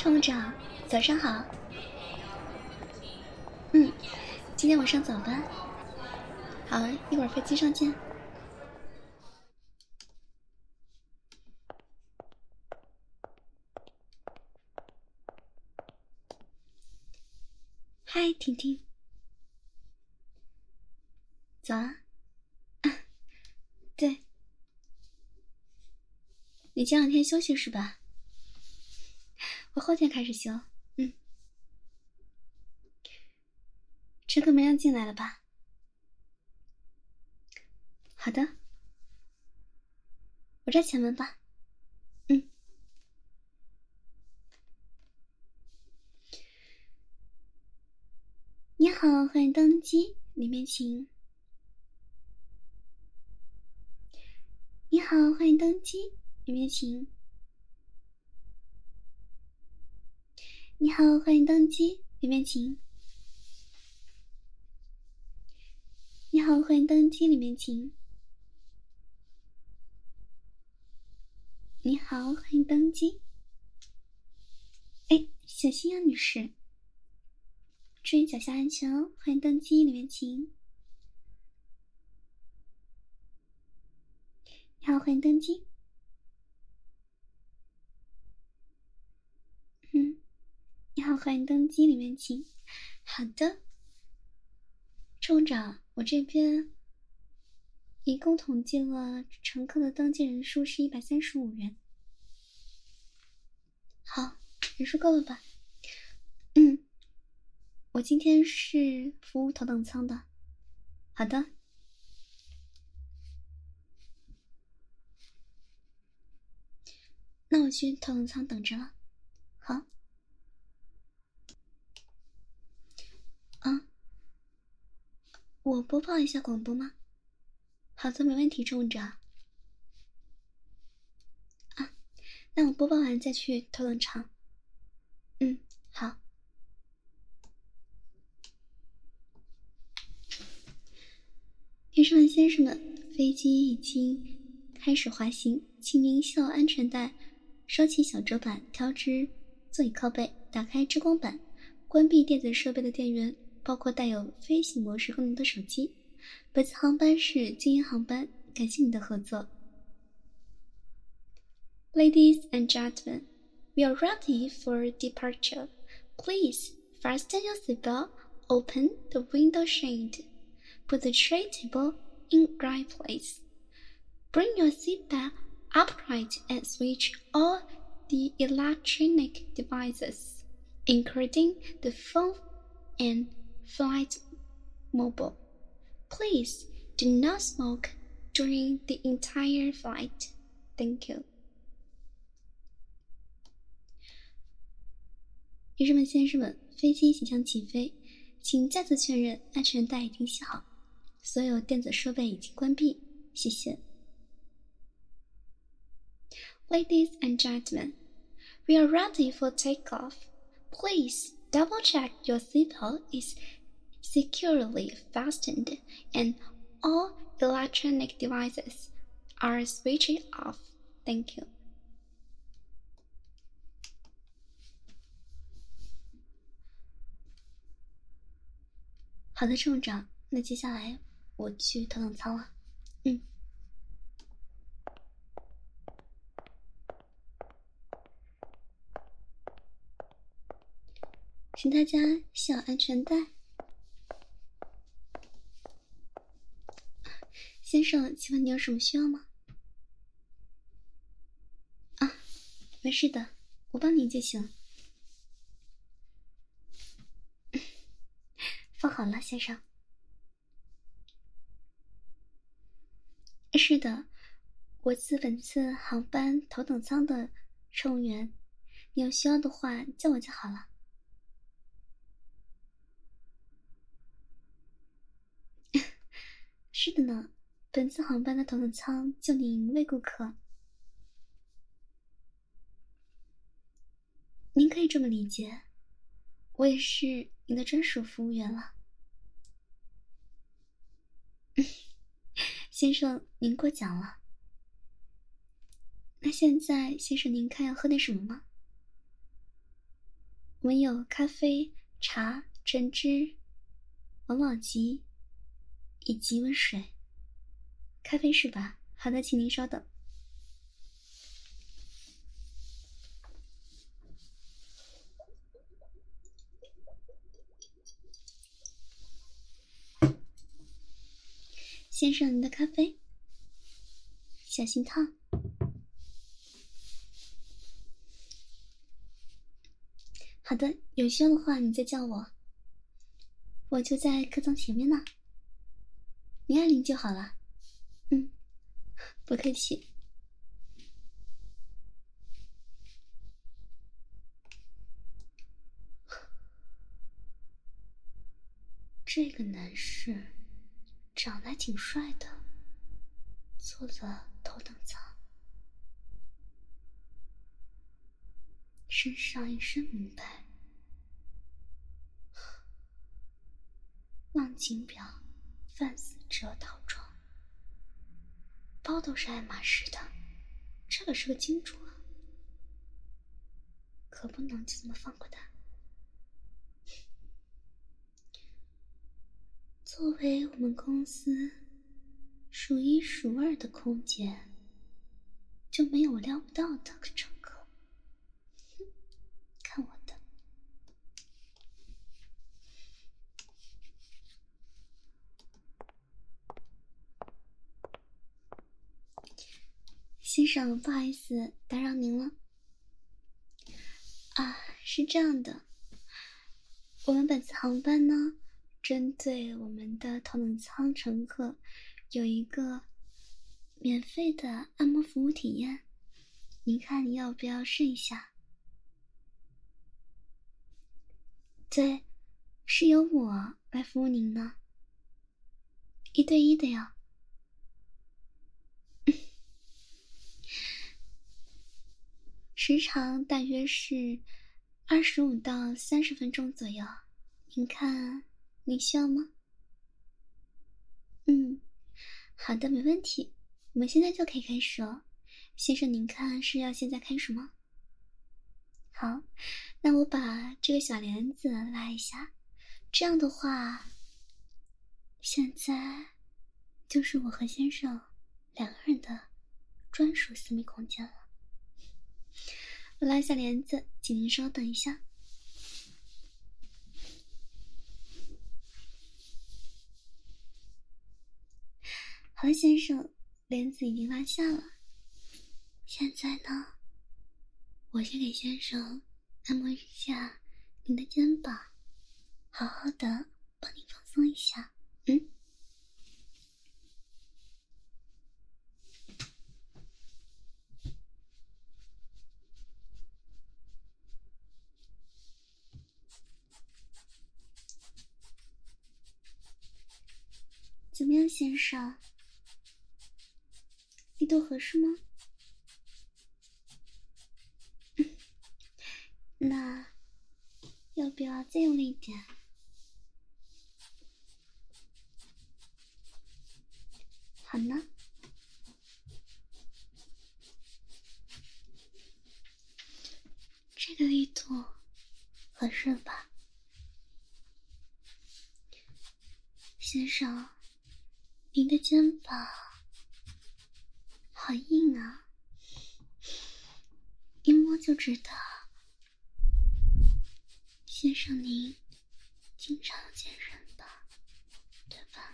乘务长，早上好。今天晚上早班。好，一会儿飞机上见。嗨，婷婷。早啊。对。你前2天休息是吧？我后天开始休。乘客们要进来了吧？好的，我这前门吧。你好，欢迎登机，里面请。你好，欢迎登机，里面请。你好，欢迎登机，里面请。你好，欢迎登机，里面请。你好，欢迎登机。哎，小心啊，女士。注意脚下安全哦，欢迎登机，里面请。你好，欢迎登机。你好，欢迎登机，里面请。好的，乘务长，我这边一共统计了乘客的登机人数是135人。好，人数够了吧？我今天是服务头等舱的。好的。那我去头等舱等着了。好。我播报一下广播吗？好的，没问题，乘务长。那我播报完再去头等舱。好。女士们、先生们，飞机已经开始滑行，请您系好安全带，收起小桌板，调直座椅靠背，打开遮光板，关闭电子设备的电源，包括带有飞行模式功能的手机。本次航班是经营航班，感谢你的合作。Ladies and gentlemen, we are ready for departure. Please fasten your seatbelt, open the window shade, put the tray table in right place. Bring your seatbelt upright and switch all the electronic devices, including the phone and flight mobile. Please do not smoke during the entire flight. Thank you. 女士们、先生们，飞机即将起飞，请再次确认安全带已经系好，所有电子设备已经关闭，谢谢。Ladies and gentlemen, we are ready for takeoff. Please double check your seatbelt is securely fastened and all electronic devices are switched off. Thank you. 好的，乘务长，那接下来我去头等舱了。请大家系好安全带。先生，请问你有什么需要吗？没事的，我帮你就行。放好了，先生。是的，我是本次航班头等舱的乘务员，你有需要的话叫我就好了。是的呢，本次航班的头等舱就您一位顾客。您可以这么理解，我也是您的专属服务员了。先生，您过奖了。那现在，先生您看要喝点什么吗？ 我们有咖啡、茶、橙汁、王老吉以及温水。咖啡是吧？好的，请您稍等。先生，您的咖啡，小心烫。好的，有需要的话你再叫我，我就在客舱前面呢。您按铃就好了。不客气。这个男士长得还挺帅的，坐了头等舱，身上一身名牌，浪金表，范思哲套装，包都是爱马仕的，这可是个金主啊，可不能就这么放过他。作为我们公司数一数二的空姐，就没有我撩不到的乘客。看我的！先生，不好意思打扰您了。啊，是这样的，我们本次航班呢，针对我们的头等舱乘客有一个免费的按摩服务体验，您看你要不要试一下？对，是由我来服务您呢，1对1的呀。时长大约是25到30分钟左右，您看你需要吗？好的，没问题，我们现在就可以开始哦。先生，您看是要现在开始吗？好，那我把这个小帘子拉一下，这样的话，现在就是我和先生2个人的专属私密空间了。我拉下帘子，请您稍等一下。好了，先生，帘子已经拉下了。现在呢，我先给先生按摩一下您的肩膀，好好的帮您放松一下。怎么样，先生？力度合适吗？那要不要再用力一点？好呢。这个力度合适吧？先生，您的肩膀好硬啊，一摸就知道先生您经常健身吧，对吧？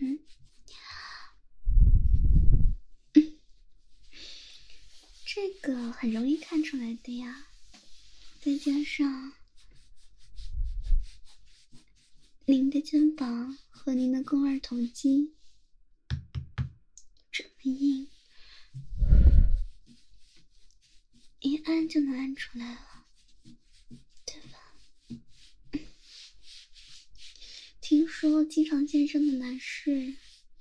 这个很容易看出来的呀，再加上您的肩膀和您的肱二头肌这么硬，一按就能按出来了，对吧？听说经常健身的男士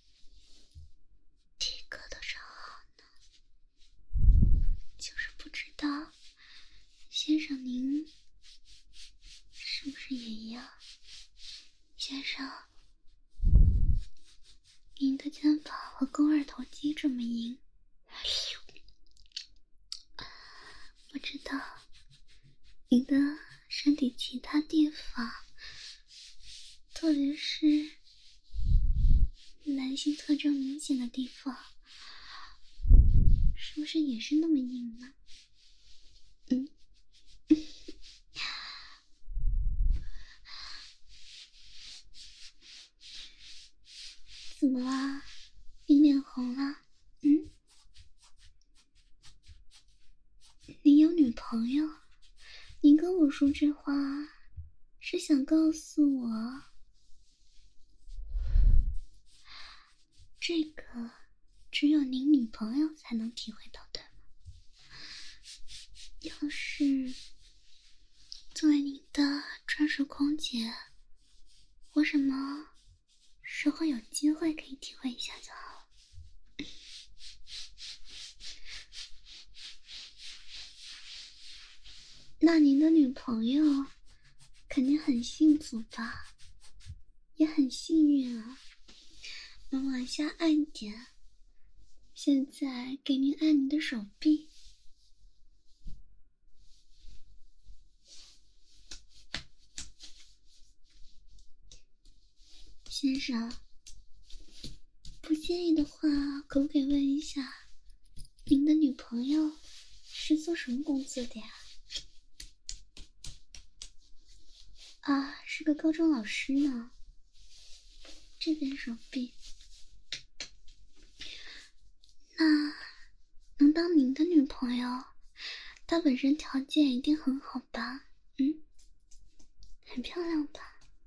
体格都超好呢，就是不知道先生您是不是也一样？先生，您的肩膀和肱二头肌这么硬，不知道您的身体他地方，特别是男性特征明显的地方，是不是也是那么硬呢？怎么啦？你脸红了？你有女朋友？你跟我说这话，是想告诉我，这个只有您女朋友才能体会到，对吗？要是作为您的专属空姐，我什么时候有机会可以体会一下就好了。那您的女朋友肯定很幸福吧，也很幸运啊。能往下按点，现在给您按您的手臂。先生，不介意的话，可不可以问一下，您的女朋友是做什么工作的呀？啊，是个高中老师呢。这边手臂。那能当您的女朋友，她本身条件一定很好吧？很漂亮吧？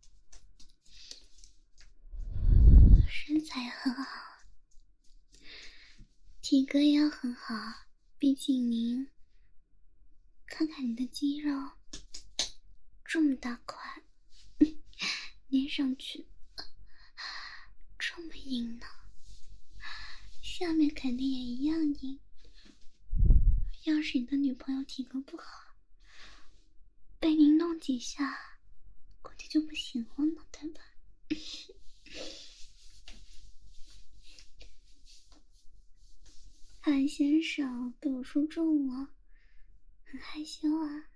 身材也很好，体格也要很好，毕竟您看看你的肌肉这么大块，捏上去这么硬呢，下面肯定也一样硬。要是你的女朋友体格不好，被您弄几下估计就不行了呢，对吧？韩先生被我说中了，很害羞啊。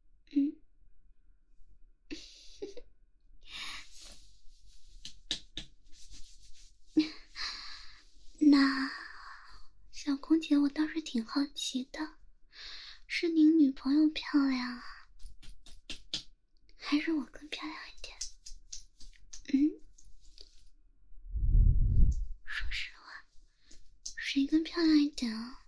那小空姐，我倒是挺好奇的，是您女朋友漂亮啊，还是我更漂亮一点？说实话，谁更漂亮一点啊？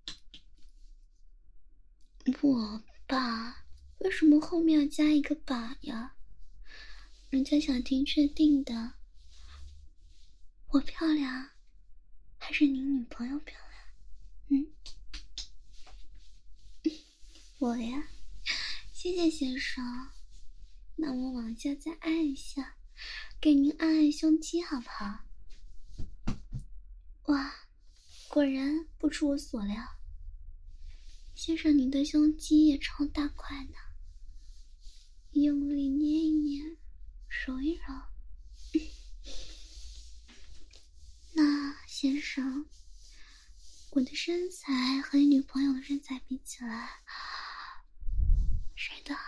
我吧？为什么后面要加一个吧呀？人家想听确定的。我漂亮，还是您女朋友漂亮？我呀，谢谢先生。那我往下再按一下，给您按按胸肌好不好？哇，果然不出我所料，先生您的胸肌也超大块呢。用力捏一捏，揉一揉。那先生，我的身材和你女朋友的身材比起来，谁的好？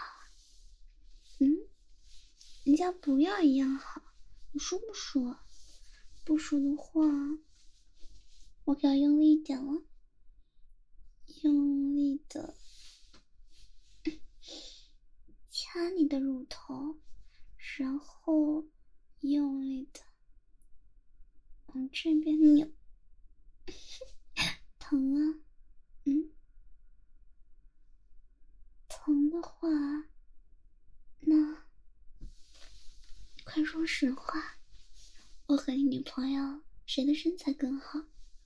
人家不要一样好，你说不说？不说的话，我可要用力一点了，用力的掐你的乳头，然后用力的往这边扭。疼啊？疼的话，那快说实话，我和你女朋友谁的身材更好？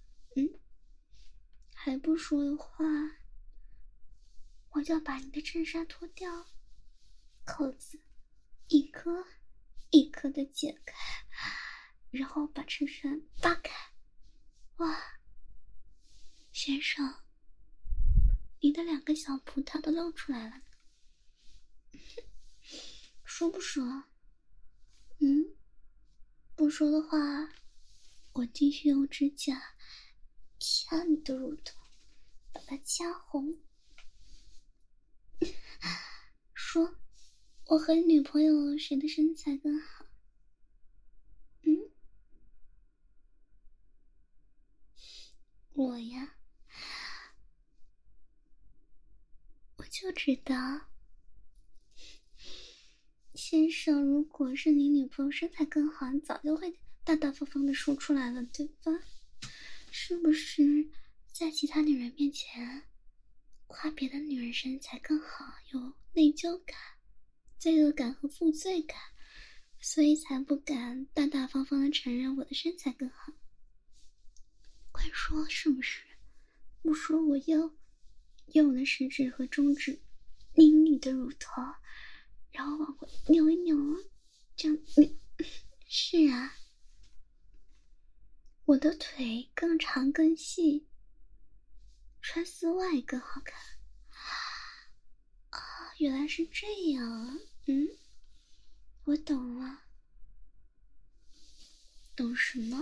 还不说的话，我就要把你的衬衫脱掉，扣子一颗一颗的解开，然后把衬衫扒开。哇，先生，你的2个小葡萄都露出来了，说不说？不说的话，我继续用指甲掐你的乳头，把它掐红。说， 我和女朋友谁的身材更好？我呀，我就知道，先生，如果是你女朋友身材更好，你早就会大大方方的说出来了，对吧？是不是在其他女人面前夸别的女人身材更好，有内疚感、罪恶感和负罪感，所以才不敢大大方方的承认我的身材更好？快说是不是？不说我用我的食指和中指拧你的乳头，然后往回扭一扭，这样扭。是啊，我的腿更长更细，穿丝袜更好看。啊，原来是这样啊！我懂了。懂什么？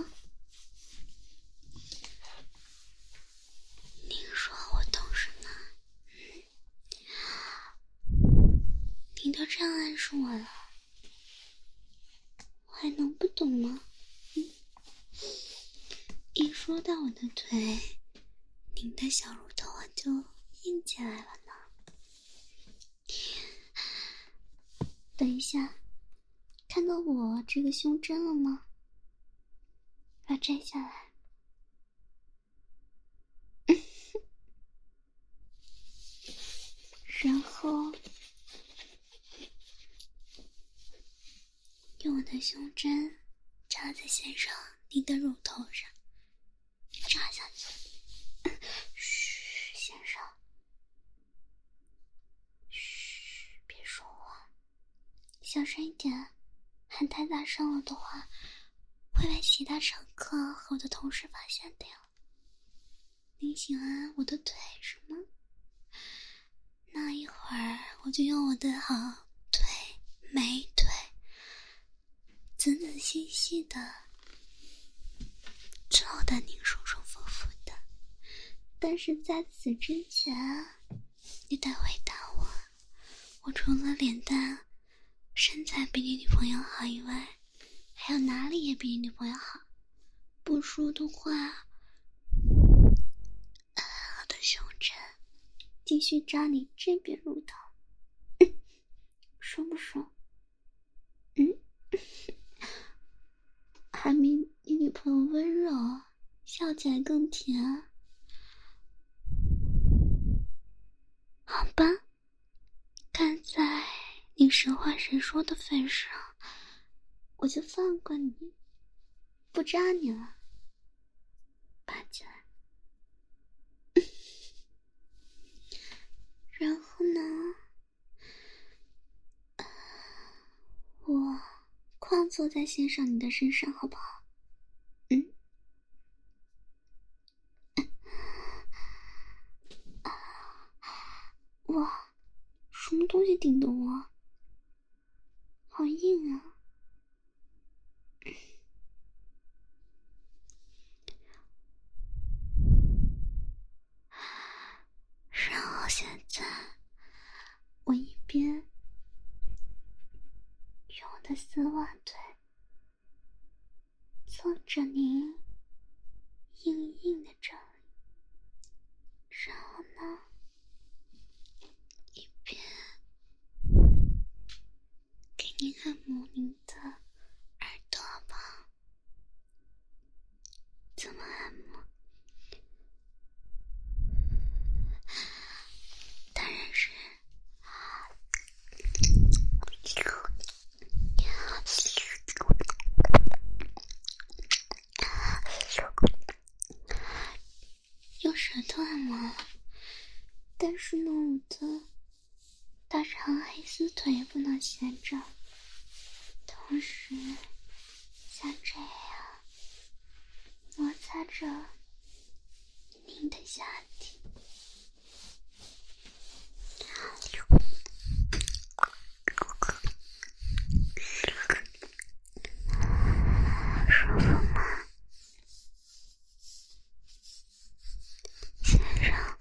您说我懂什么？您都这样暗示我了，我还能不懂吗？一说到我的腿，您的小乳头啊就硬起来了呢。等一下，看到我这个胸针了吗？把它摘下来。然后用我的胸针插在先生您的乳头上，插下去。嘘，先生，嘘，别说话，小声一点，喊太大声了的话，会被其他乘客和我的同事发现的呀。您喜欢我的腿是吗？那一会儿我就用我的好腿、美腿，仔仔细细的照得您舒舒服服的。但是在此之前，你得回答我，我除了脸蛋、身材比你女朋友好以外，还有哪里也比你女朋友好？不说的话，我的胸针继续扎你这边乳头，爽不爽？还比你女朋友温柔，笑起来更甜。好吧，看在你实话实说的份上，我就放过你，不扎你了。爬起来。然后呢，我跨坐在先生你的身上好不好？哇，什么东西顶的我？好硬啊！然后现在，我一边用我的丝袜腿蹭着您硬硬的这里，然后呢，一边给您按摩您的耳朵吧。怎么按摩？当然是用舌头按摩，但是呢，我的大长黑丝腿也不能闲着，同时像这样摩擦着您的下体。舒服吗？先生，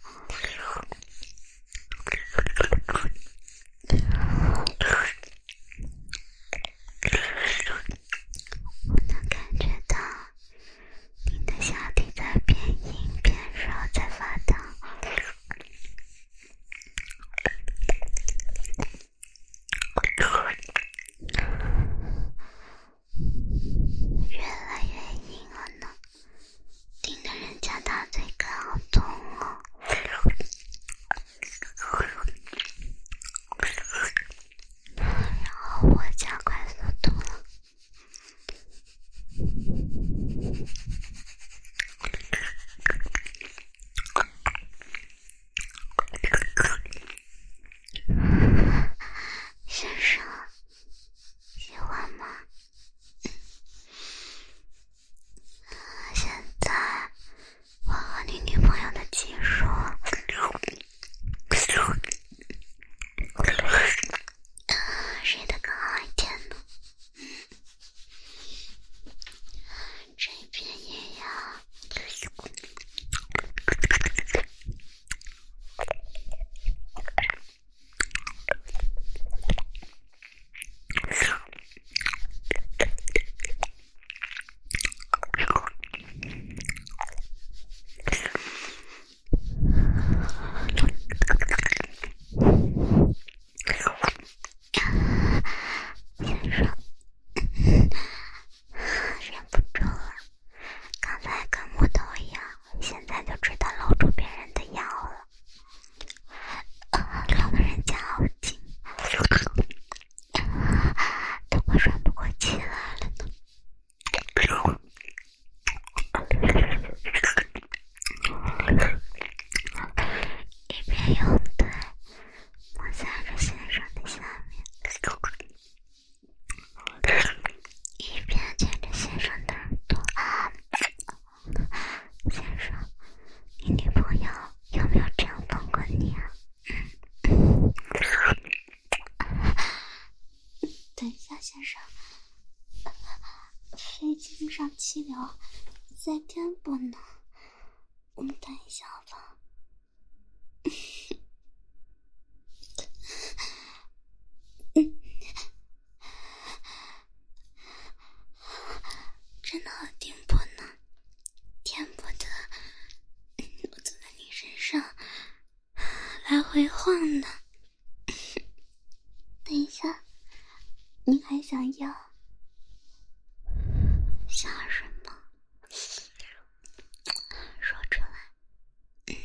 会晃呢。等一下，你还想要什么？说出来。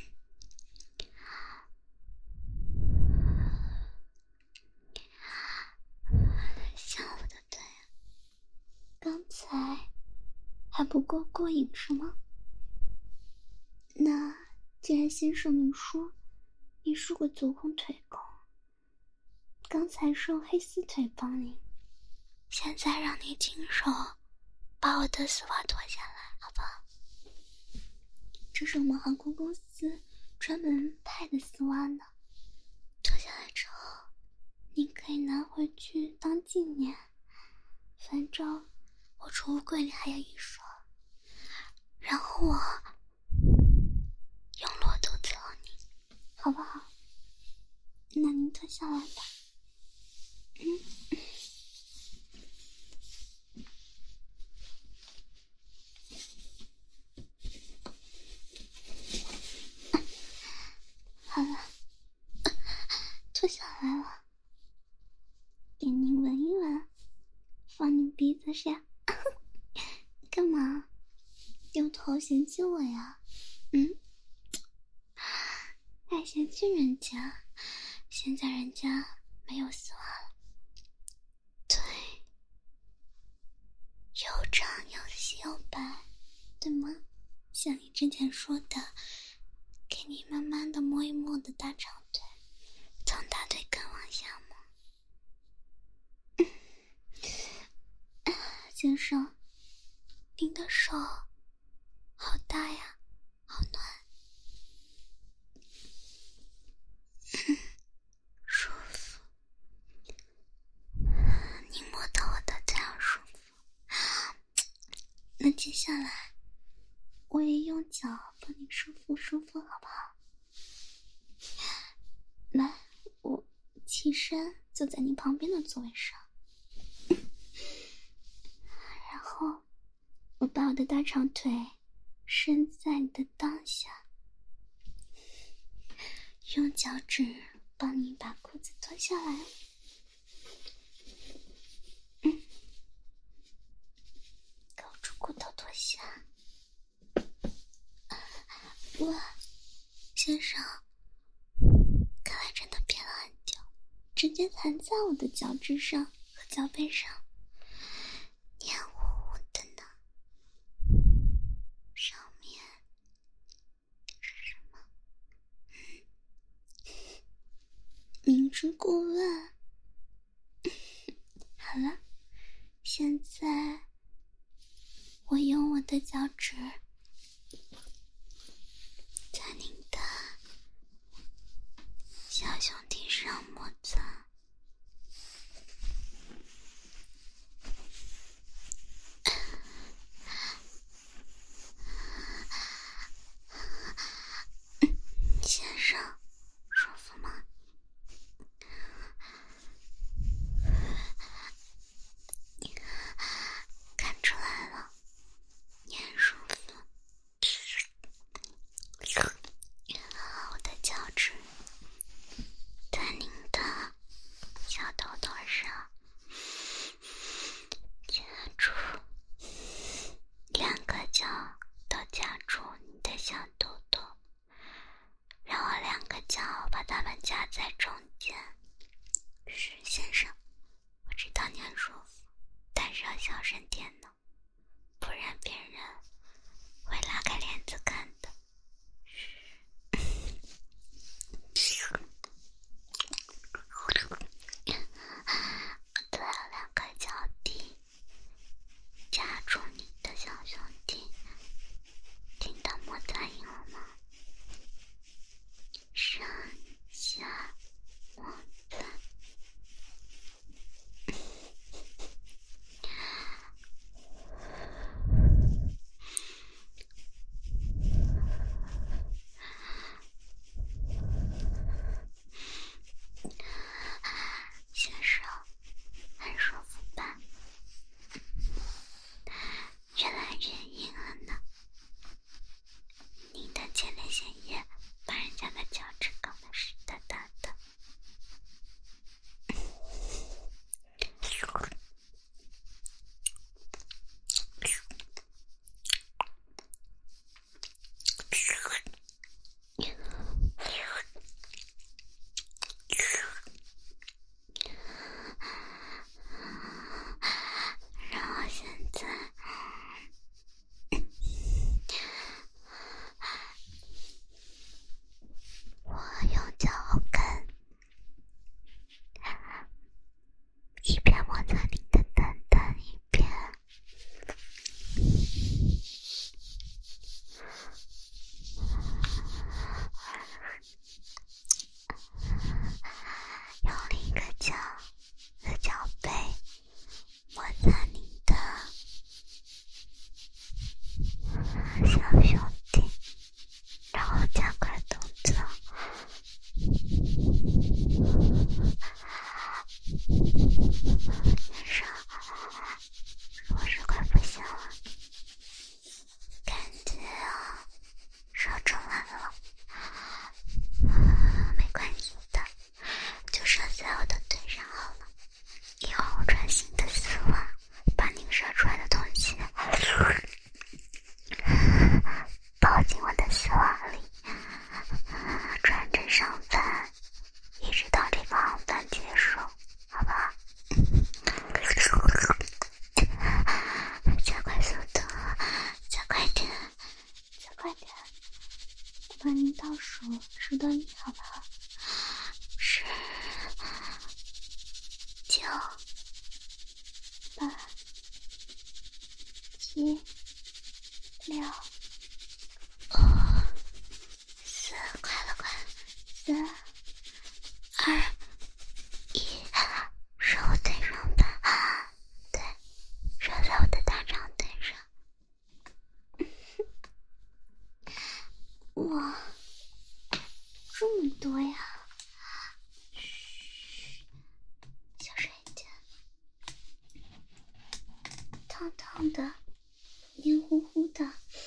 想我的腿，刚才还不够过瘾是吗？那既然先生你说你是个足控腿控，刚才是用黑丝腿帮你，现在让你亲手把我的丝袜脱下来好不好？这是我们航空公司专门派的丝袜呢，脱下来之后你可以拿回去当纪念，反正我储物柜里还有一双，然后我用裸肚子哄你好不好？那你脱下来吧。好了，脱下来了，给你闻一闻，放你鼻子上。干嘛？有头嫌弃我呀？还嫌弃人家？现在人家没有丝袜了，腿又长又细又白，对吗？像你之前说的，给你慢慢的摸一摸我的大长腿，从大腿根往下摸。先生，您的手好大呀，好暖。舒服，你摸到我的腿好舒服。那接下来我也用脚帮你舒服舒服好不好？来，我起身坐在你旁边的座位上，然后我把我的大长腿伸在你的裆下，用脚趾帮你把裤子脱下来。勾住裤头脱下。哇，先生，看来真的憋了很久，直接弹在我的脚趾上和脚背上，黏糊糊的呢。上面是什么？明知故问。好了，现在我用我的脚趾在您的小兄弟上摩擦，先生，舒服吗？看出来了，你很舒服。我的脚趾在您的小头头上夹住，两个脚都夹住你的小头头，让我两个脚把它们夹在中间。是，先生，我知道你很舒服，但是要小声点呢，不然别人会拉开帘子看的。对了，两个脚底夹住你的小兄弟，听到摩擦音了吗？上下摩擦。先生，很舒服吧？越来越硬了呢。您的前列腺液把人家的脚趾搞得湿哒哒帮您倒数到1，好不好？10、9、8、7、6、5、4，快了，3、2、1，手对上吧，对，手在我的大长腿上。哇，这么多呀！嘘，小声一点。烫烫的，黏糊糊的，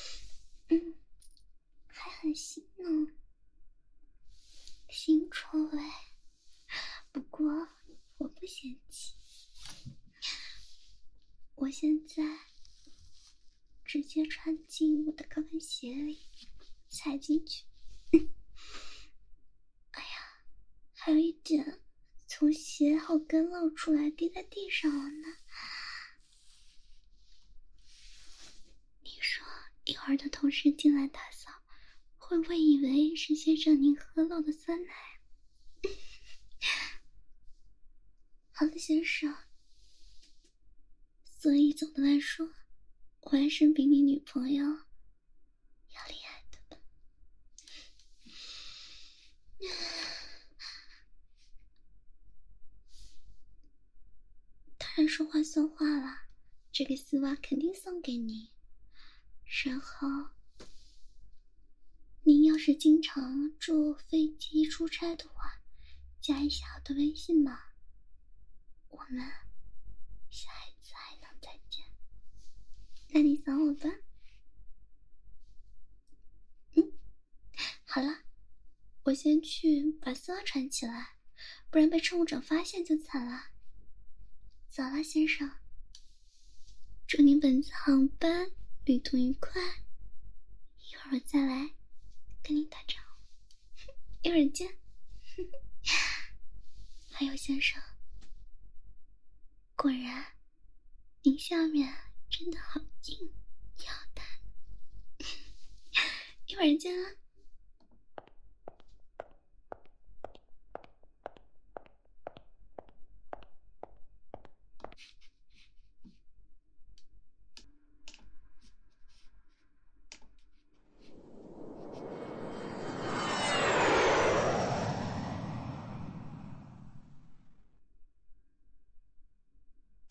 还很腥呢，腥臭味。不过我不嫌弃，我现在直接穿进我的高跟鞋里，踩进去。哎呀，还有一点从鞋后跟露出来，滴在地上了呢。你说一会儿的同事进来打扫，会不会以为是先生您喝漏的酸奶？好的，先生。所以总的来说，我还是比你女朋友要厉害的吧。当然说话算话啦，这个丝袜肯定送给你。然后您要是经常坐飞机出差的话，加一下我的微信嘛，我们下一次还能再见。那你扫我吧。好了，我先去把丝袜穿起来，不然被乘务长发现就惨了。走了，先生。祝您本次航班旅途愉快，一会儿我再来跟你打招呼。一会儿见。还有先生，果然您下面真的好硬，要弹。一会儿见啊。